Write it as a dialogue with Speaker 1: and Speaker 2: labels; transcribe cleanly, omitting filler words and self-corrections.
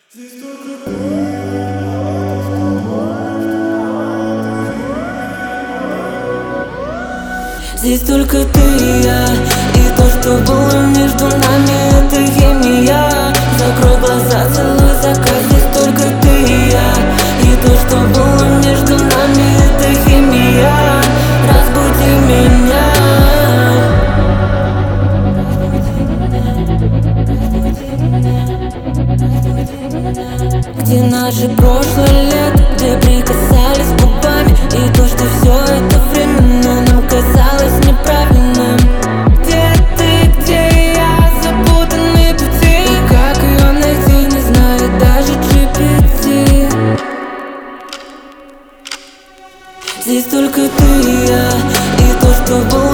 Speaker 1: Здесь только ты и я, и то, что было между нами, это химия. Закрой глаза, целуй закат. Здесь только ты и я, и то, что было между нами, это химия. Разбуди меня. Где наше прошлое лето, где прикасались губами, и то, что все это временно нам казалось неправильным. Где ты, где я, запутанные пути, и как ее найти, не знает даже GPT. Здесь только ты и я, и то, что было